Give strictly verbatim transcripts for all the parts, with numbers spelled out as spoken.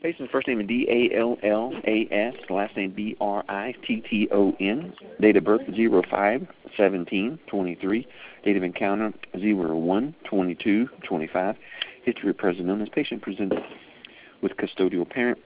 Patient's first name is D A L L A S, last name B R I T T O N. Date of birth zero five seventeen twenty-three. Date of encounter zero one twenty-two twenty-five. History of present illness. Patient presents with custodial parent.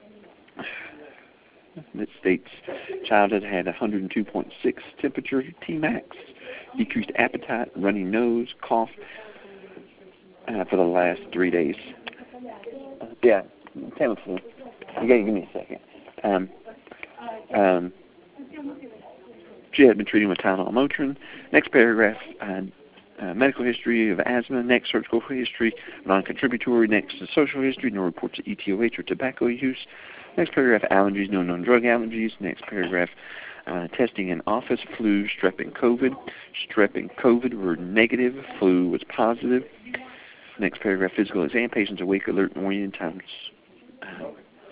It states childhood had one hundred two point six temperature, T max, decreased appetite, runny nose, cough uh, for the last three days. Uh, yeah, Tamiflu. You gotta give me a second. Um, um, she had been treating with Tylenol Motrin. Next paragraph, uh, uh, medical history of asthma. Next, surgical history, non-contributory. Next, social history, no reports of E T O H or tobacco use. Next paragraph, allergies, no known drug allergies. Next paragraph, uh, testing in office, flu, strep, and COVID. Strep and COVID were negative. Flu was positive. Next paragraph, physical exam. Patient's awake, alert, and oriented times. Uh,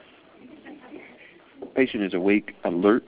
patient is awake, alert.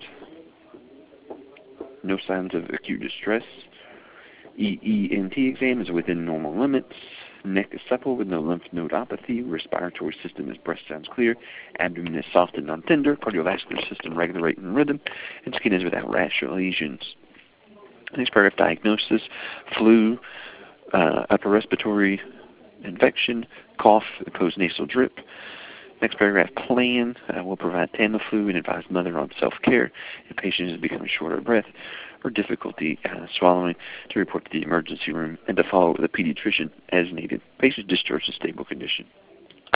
No signs of acute distress. E E N T exam is within normal limits. Neck is supple with no lymph nodopathy. Respiratory system is breast sounds clear. Abdomen is soft and non-tender. Cardiovascular system regular rate and rhythm. And skin is without rash or lesions. Next paragraph, diagnosis, flu, uh, upper respiratory infection, cough, postnasal drip. Next paragraph, plan. Uh, will provide Tamiflu and advise mother on self-care if patient is becoming short of breath or difficulty uh, swallowing, to report to the emergency room and to follow with a pediatrician as needed. Patient discharged in stable condition.